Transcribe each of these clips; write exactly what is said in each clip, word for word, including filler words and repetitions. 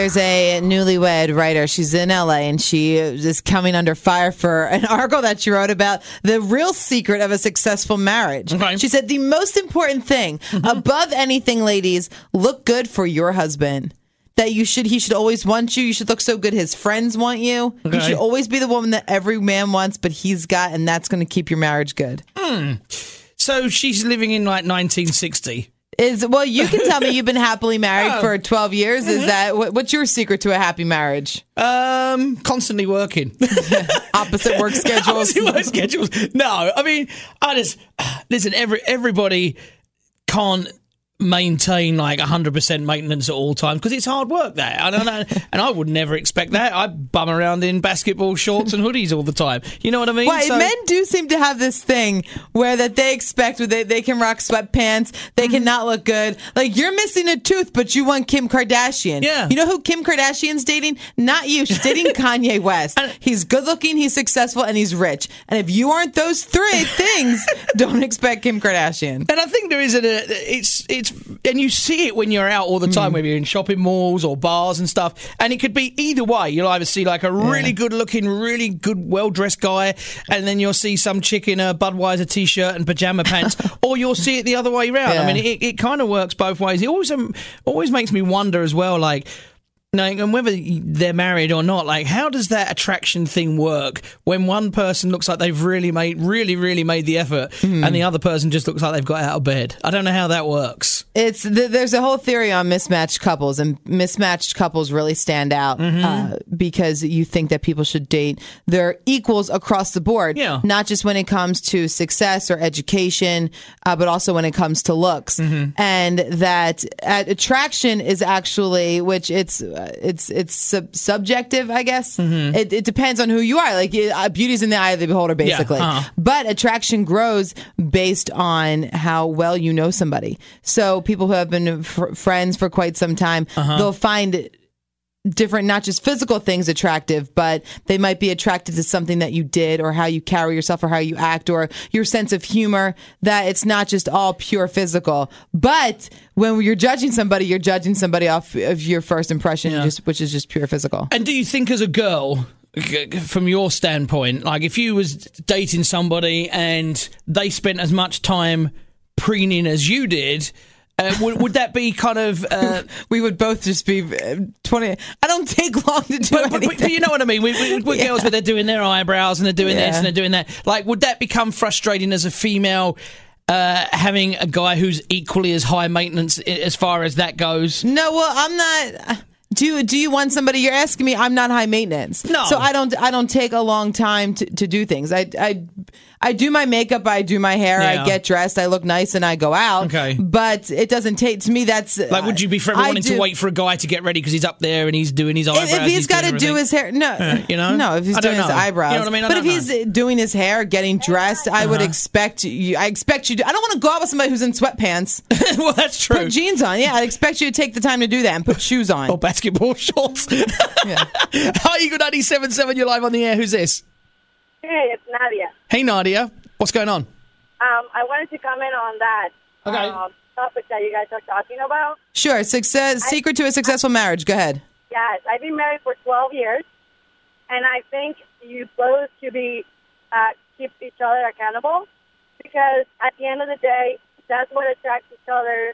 there's a newlywed writer. She's in L A, and she is coming under fire for an article that she wrote about the real secret of a successful marriage. Okay. She said, the most important thing, mm-hmm. above anything, ladies, look good for your husband. That you should, he should always want you. You should look so good his friends want you. Okay. You should always be the woman that every man wants, but he's got, and that's going to keep your marriage good. Hmm. So she's living in like nineteen sixty. Is well, you can tell me you've been happily married oh. for twelve years. Mm-hmm. Is that what, what's your secret to a happy marriage? Um, constantly working. Opposite work schedules. Opposite work schedules. No, I mean, I just listen. Every everybody can't maintain like one hundred percent maintenance at all times because it's hard work that I don't know, and I would never expect that. I bum around in basketball shorts and hoodies all the time. You know what I mean? Well, so, men do seem to have this thing where that they expect they they can rock sweatpants, they mm-hmm. cannot look good. Like you're missing a tooth, but you want Kim Kardashian. Yeah. You know who Kim Kardashian's dating? Not you. She's dating Kanye West. He's good looking, he's successful, and he's rich. And if you aren't those three things, don't expect Kim Kardashian. And I think there is a it's it's and you see it when you're out all the time, mm. whether you're in shopping malls or bars and stuff. And it could be either way. You'll either see like a really yeah. good looking, really good, well dressed guy, and then you'll see some chick in a Budweiser t shirt and pajama pants, or you'll see it the other way around. Yeah. I mean, it, it kind of works both ways. It always um, always makes me wonder as well, like. Like, and whether they're married or not, like, how does that attraction thing work when one person looks like they've really made, really, really made the effort, mm. and the other person just looks like they've got out of bed? I don't know how that works. It's th- there's a whole theory on mismatched couples, and mismatched couples really stand out mm-hmm. uh, because you think that people should date their equals across the board, yeah. not just when it comes to success or education, uh, but also when it comes to looks, mm-hmm. and that uh, attraction is actually, which it's. Uh, It's it's sub- subjective, I guess. Mm-hmm. It, it depends on who you are. Like uh, beauty's in the eye of the beholder, basically. Yeah, uh-huh. But attraction grows based on how well you know somebody. So people who have been f- friends for quite some time, uh-huh. they'll find different, not just physical things attractive, but they might be attracted to something that you did or how you carry yourself or how you act or your sense of humor, that it's not just all pure physical. But when you're judging somebody, you're judging somebody off of your first impression, yeah. just which is just pure physical. And do you think as a girl, from your standpoint, like if you was dating somebody and they spent as much time preening as you did, Uh, would, would that be kind of... Uh, we would both just be twenty... I don't take long to do but, anything. But, but you know what I mean? We, we, we're yeah. girls where they're doing their eyebrows and they're doing yeah. this and they're doing that. Like, would that become frustrating as a female, uh, having a guy who's equally as high maintenance as far as that goes? No, well, I'm not... Do you, do you want somebody? You're asking me. I'm not high maintenance, no. So I don't I don't take a long time to, to do things. I, I I do my makeup, I do my hair, yeah. I get dressed, I look nice, and I go out. Okay, but it doesn't take. To me, that's like. Would you be forever I wanting do, to wait for a guy to get ready because he's up there and he's doing his eyebrows? If he's, he's got to do everything. his hair, no, uh, you know, no. If he's I doing his know. eyebrows, you know what I mean? I but if know. he's doing his hair, getting dressed, I uh-huh. would expect you. I expect you to. I don't want to go out with somebody who's in sweatpants. Well, that's true. Put jeans on, yeah. I'd expect you to take the time to do that and put shoes on or basketball shorts. Yeah. Hi, you got ninety-seven point seven. You're live on the air. Who's this? Hey, it's Nadia. Hey, Nadia. What's going on? Um, I wanted to comment on that okay. um, topic that you guys are talking about. Sure. Success. I, secret to a successful marriage. Go ahead. Yes, I've been married for twelve years, and I think you both should be uh, keep each other accountable, because at the end of the day, that's what attracts each other,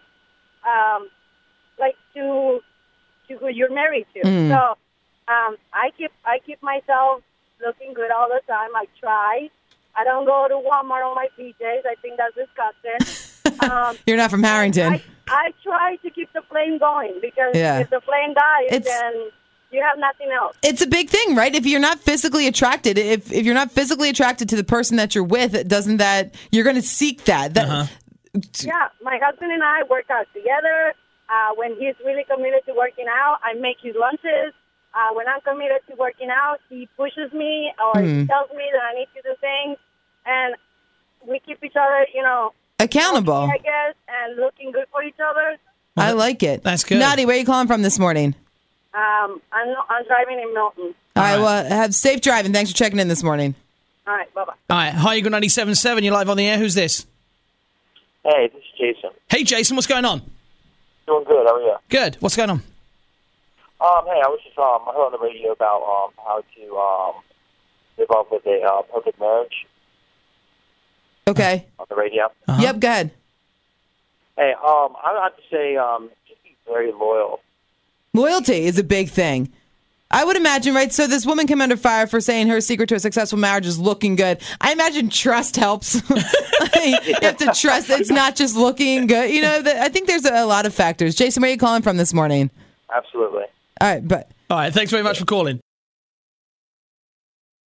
um, like to to who you're married to. Mm. So. Um, I keep I keep myself looking good all the time. I try. I don't go to Walmart on my P Js. I think that's disgusting. Um, You're not from Harrington. I, I try to keep the flame going, because yeah. if the flame dies, it's, then you have nothing else. It's a big thing, right? If you're not physically attracted, if if you're not physically attracted to the person that you're with, doesn't that you're going to seek that? that uh-huh. Yeah, my husband and I work out together. Uh, when he's really committed to working out, I make his lunches. Uh, when I'm committed to working out, he pushes me or mm. he tells me that I need to do things, and we keep each other, you know, accountable, I guess, and looking good for each other. I like it. That's good. Nadia, where are you calling from this morning? Um, I'm I'm driving in Milton. All right, well, have safe driving. Thanks for checking in this morning. All right, bye-bye. All right, hi, you got ninety-seven point seven. You're live on the air. Who's this? Hey, this is Jason. Hey, Jason, what's going on? Doing good. How are you? Good. What's going on? Um, hey, I was just um, I heard on the radio about um, how to um, live up with a uh, perfect marriage Okay. on the radio. Uh-huh. Yep, go ahead. Hey, um, I would have to say um, just be very loyal. Loyalty is a big thing. I would imagine, right? So this woman came under fire for saying her secret to a successful marriage is looking good. I imagine trust helps. You have to trust it's not just looking good. You know, the, I think there's a, a lot of factors. Jason, where are you calling from this morning? Absolutely. All right, but All right, thanks very much for calling.